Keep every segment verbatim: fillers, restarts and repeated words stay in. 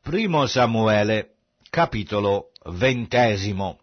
Primo Samuele, capitolo ventesimo.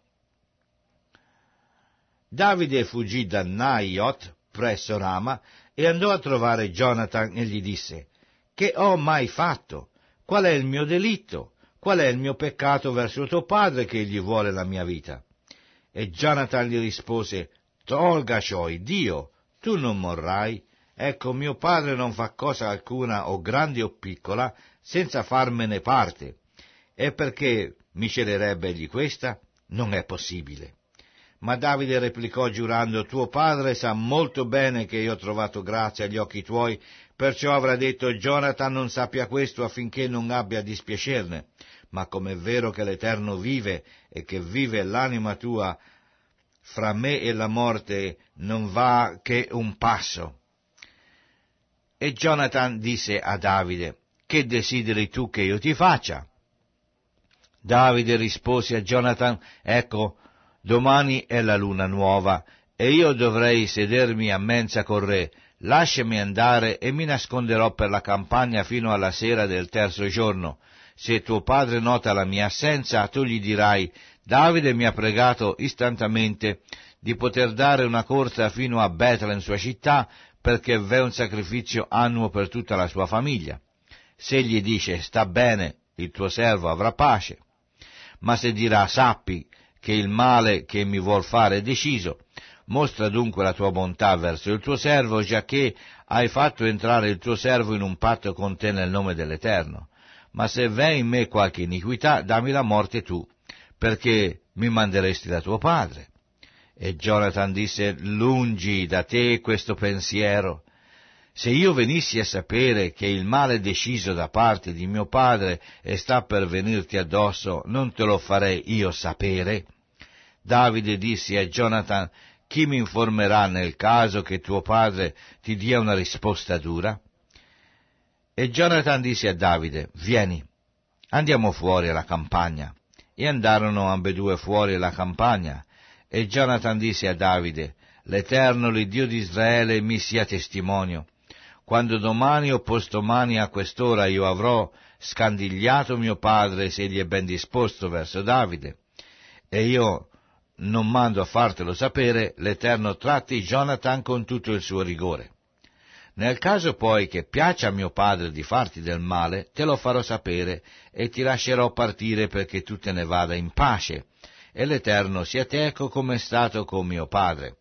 Davide fuggì da Naiot presso Rama e andò a trovare Jonathan e gli disse: «Che ho mai fatto? Qual è il mio delitto? Qual è il mio peccato verso tuo padre che egli vuole la mia vita?» E Jonathan gli rispose: «Tolga ciò, Dio, tu non morrai. Ecco, mio padre non fa cosa alcuna, o grande o piccola, senza farmene parte. E perché mi celerebbe egli questa? Non è possibile». Ma Davide replicò giurando: «Tuo padre sa molto bene che io ho trovato grazia agli occhi tuoi, perciò avrà detto: Jonathan non sappia questo affinché non abbia a dispiacerne. Ma com'è vero che l'Eterno vive e che vive l'anima tua, fra me e la morte non va che un passo». E Jonathan disse a Davide: «Che desideri tu che io ti faccia?» Davide rispose a Jonathan: «Ecco, domani è la luna nuova, e io dovrei sedermi a mensa con re. Lasciami andare e mi nasconderò per la campagna fino alla sera del terzo giorno. Se tuo padre nota la mia assenza, tu gli dirai: Davide mi ha pregato istantaneamente di poter dare una corsa fino a Betlem, sua città, perché v'è un sacrificio annuo per tutta la sua famiglia. Se gli dice: sta bene, il tuo servo avrà pace. Ma se dirà: sappi che il male che mi vuol fare è deciso, mostra dunque la tua bontà verso il tuo servo, giacché hai fatto entrare il tuo servo in un patto con te nel nome dell'Eterno. Ma se v'è in me qualche iniquità, dammi la morte tu, perché mi manderesti da tuo padre». E Jonathan disse: «Lungi da te questo pensiero. Se io venissi a sapere che il male è deciso da parte di mio padre e sta per venirti addosso, non te lo farei io sapere?» Davide disse a Jonathan: «Chi mi informerà nel caso che tuo padre ti dia una risposta dura?» E Jonathan disse a Davide: «Vieni, andiamo fuori alla campagna». E andarono ambedue fuori alla campagna. E Jonathan disse a Davide: «L'Eterno, l'Iddio di Israele, mi sia testimonio. Quando domani o postomani a quest'ora io avrò scandigliato mio padre, se egli è ben disposto verso Davide, e io non mando a fartelo sapere, l'Eterno tratti Jonathan con tutto il suo rigore. Nel caso poi che piaccia a mio padre di farti del male, te lo farò sapere e ti lascerò partire perché tu te ne vada in pace, e l'Eterno sia teco come è stato con mio padre.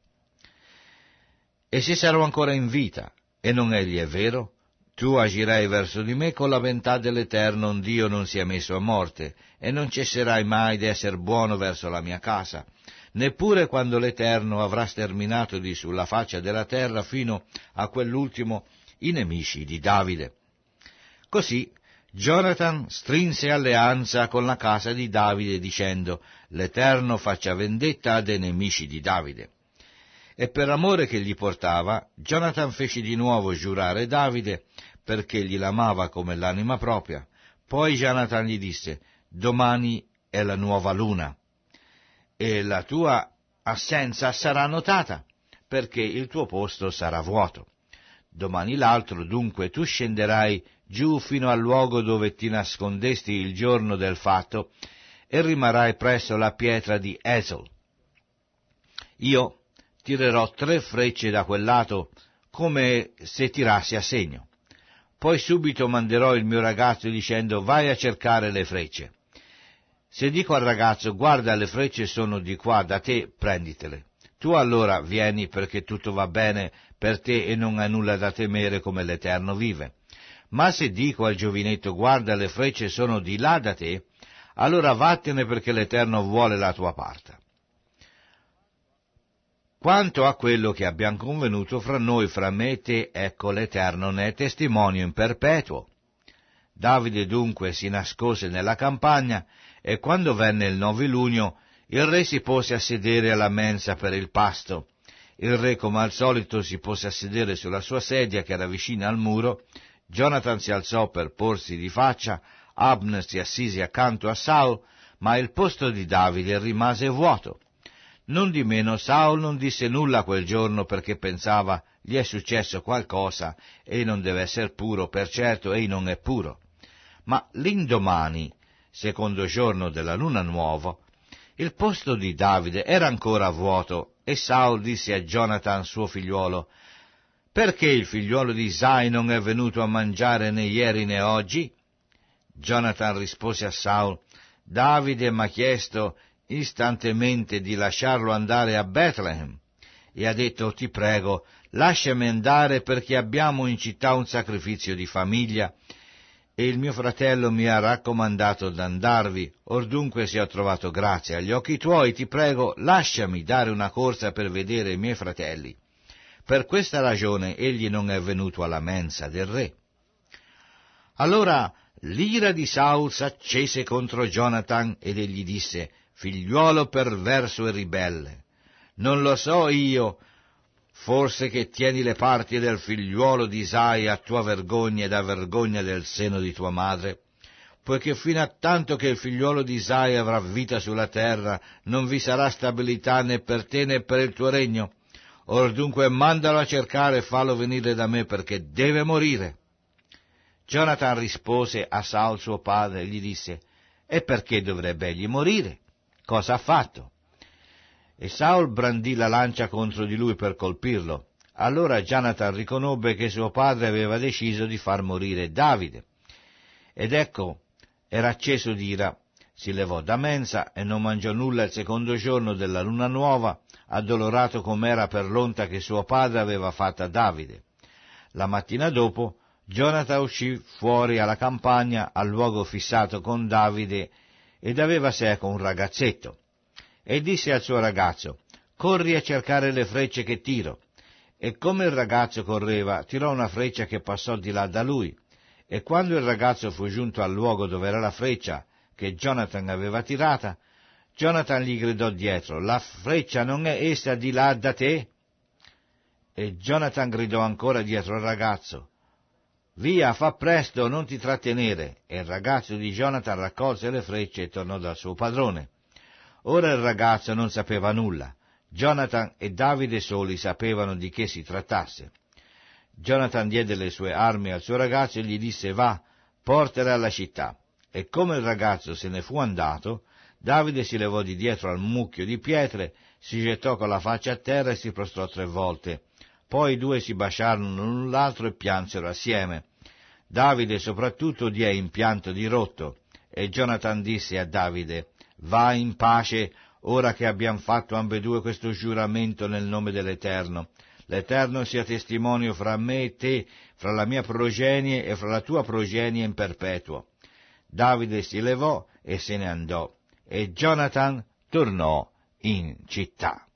E se sarò ancora in vita, e non egli è vero, tu agirai verso di me con la bontà dell'Eterno, un Dio non sia messo a morte, e non cesserai mai di essere buono verso la mia casa, neppure quando l'Eterno avrà sterminato di sulla faccia della terra fino a quell'ultimo i nemici di Davide». Così Jonathan strinse alleanza con la casa di Davide, dicendo: «L'Eterno faccia vendetta a dei nemici di Davide». E per amore che gli portava, Jonathan fece di nuovo giurare Davide, perché gli l'amava come l'anima propria. Poi Jonathan gli disse: «Domani è la nuova luna, e la tua assenza sarà notata, perché il tuo posto sarà vuoto. Domani l'altro, dunque, tu scenderai giù fino al luogo dove ti nascondesti il giorno del fatto, e rimarrai presso la pietra di Esel. Io tirerò tre frecce da quel lato, come se tirassi a segno. Poi subito manderò il mio ragazzo dicendo: vai a cercare le frecce. Se dico al ragazzo: guarda, le frecce sono di qua da te, prenditele. Tu allora vieni, perché tutto va bene per te e non hai nulla da temere, come l'Eterno vive. Ma se dico al giovinetto: guarda, le frecce sono di là da te, allora vattene, perché l'Eterno vuole la tua parte. Quanto a quello che abbiamo convenuto fra noi, fra me e te, ecco, l'Eterno ne è testimonio in perpetuo». Davide dunque si nascose nella campagna, e quando venne il nove luglio, il re si pose a sedere alla mensa per il pasto. Il re, come al solito, si pose a sedere sulla sua sedia, che era vicina al muro. Jonathan si alzò per porsi di faccia, Abner si assise accanto a Saul, ma il posto di Davide rimase vuoto. Nondimeno Saul non disse nulla quel giorno, perché pensava: gli è successo qualcosa, ei non deve essere puro, per certo ei non è puro. Ma l'indomani, secondo giorno della luna nuova, il posto di Davide era ancora vuoto, e Saul disse a Jonathan, suo figliuolo: «Perché il figliuolo di Isai non è venuto a mangiare né ieri né oggi?» Jonathan rispose a Saul: «Davide m'ha chiesto istantemente di lasciarlo andare a Bethlehem, e ha detto: ti prego, lasciami andare perché abbiamo in città un sacrificio di famiglia, e il mio fratello mi ha raccomandato d'andarvi. Or dunque, se ho trovato grazia agli occhi tuoi, ti prego, lasciami dare una corsa per vedere i miei fratelli». Per questa ragione egli non è venuto alla mensa del re. Allora l'ira di Saul s'accese contro Jonathan ed egli disse: «Figliuolo perverso e ribelle, non lo so io, forse che tieni le parti del figliuolo di Isai a tua vergogna ed a vergogna del seno di tua madre? Poiché fino a tanto che il figliuolo di Isai avrà vita sulla terra, non vi sarà stabilità né per te né per il tuo regno. Or dunque mandalo a cercare e fallo venire da me, perché deve morire». Jonathan rispose a Saul suo padre e gli disse: «E perché dovrebbe egli morire? Cosa ha fatto?» E Saul brandì la lancia contro di lui per colpirlo. Allora Jonathan riconobbe che suo padre aveva deciso di far morire Davide. Ed ecco, era acceso d'ira, si levò da mensa e non mangiò nulla il secondo giorno della luna nuova, addolorato com'era per l'onta che suo padre aveva fatta a Davide. La mattina dopo Jonathan uscì fuori alla campagna, al luogo fissato con Davide, ed aveva seco un ragazzetto. E disse al suo ragazzo: «Corri a cercare le frecce che tiro». E come il ragazzo correva, tirò una freccia che passò di là da lui. E quando il ragazzo fu giunto al luogo dove era la freccia che Jonathan aveva tirata, Jonathan gli gridò dietro: «La freccia non è essa di là da te?» E Jonathan gridò ancora dietro al ragazzo: «Via, fa presto, non ti trattenere!» E il ragazzo di Jonathan raccolse le frecce e tornò dal suo padrone. Ora il ragazzo non sapeva nulla. Jonathan e Davide soli sapevano di che si trattasse. Jonathan diede le sue armi al suo ragazzo e gli disse: «Va, portale alla città». E come il ragazzo se ne fu andato, Davide si levò di dietro al mucchio di pietre, si gettò con la faccia a terra e si prostrò tre volte. Poi i due si baciarono l'un l'altro e piansero assieme. Davide soprattutto diè in pianto dirotto, e Jonathan disse a Davide: «Va in pace, ora che abbiamo fatto ambedue questo giuramento nel nome dell'Eterno. L'Eterno sia testimonio fra me e te, fra la mia progenie e fra la tua progenie in perpetuo». Davide si levò e se ne andò, e Jonathan tornò in città.